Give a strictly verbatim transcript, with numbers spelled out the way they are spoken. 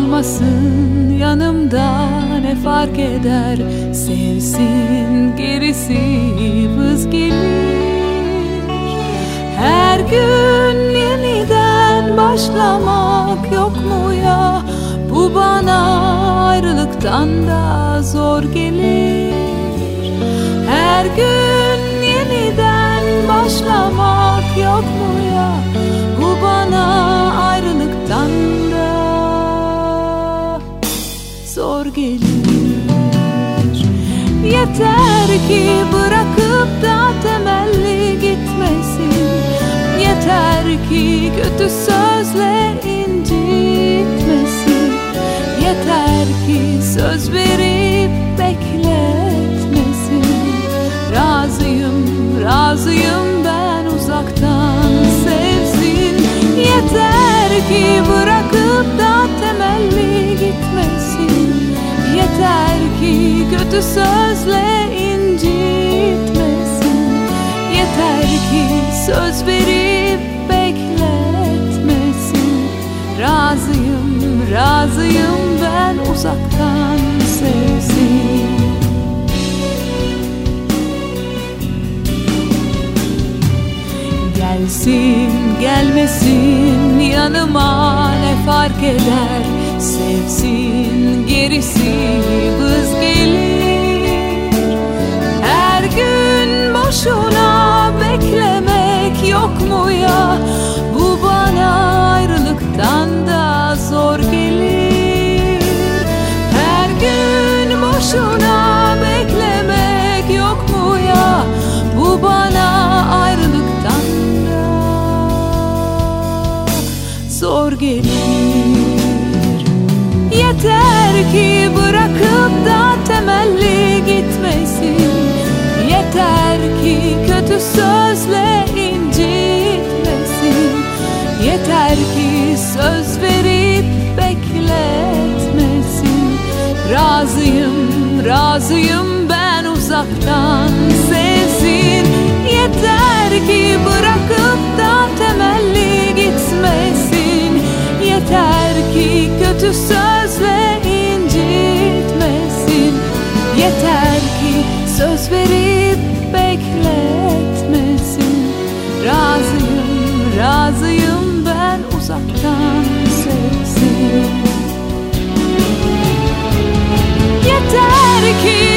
olmasın yanımda, ne fark eder, sevsin gerisi vız gelir. Her gün yeniden başlamak yok mu ya, bu bana ayrılıktan da zor gelir. Her gün yeniden başlamak yok mu ya, bu bana ayrılıktan da zor gelir. Yeter ki bırakıp da temelli gitmesin, yeter ki kötü sözle incitmesin, yeter ki söz verip bekletmesin. Razıyım, razıyım ben uzaktan sevsin. Yeter ki bırakıp da temelli gitmesin, yeter ki kötü sözle incitmesin, yeter ki söz verip bekletmesin. Razıyım, razıyım ben uzaktan sevsin. Gelsin gelmesin yanıma, ne fark eder, sevsin gerisi vız gelir. Her gün boşuna beklemek yok mu ya, bu bana ayrılıktan da zor gelir. Her gün boşuna beklemek yok mu ya, bu bana ayrılıktan zor gelir. Yeter ki bırakıp da temelli gitmesin, yeter ki kötü sözle incitmesin, yeter ki söz verip bekletmesin. Razıyım, razıyım ben uzaktan sevsin. Yeter ki bırakıp da temelli gitmesin, yeter ki kötü sözle incitmesin, yeter ki söz verip bekletmesin. Razıyım, razıyım ben uzaktan sevsin. Yeter ki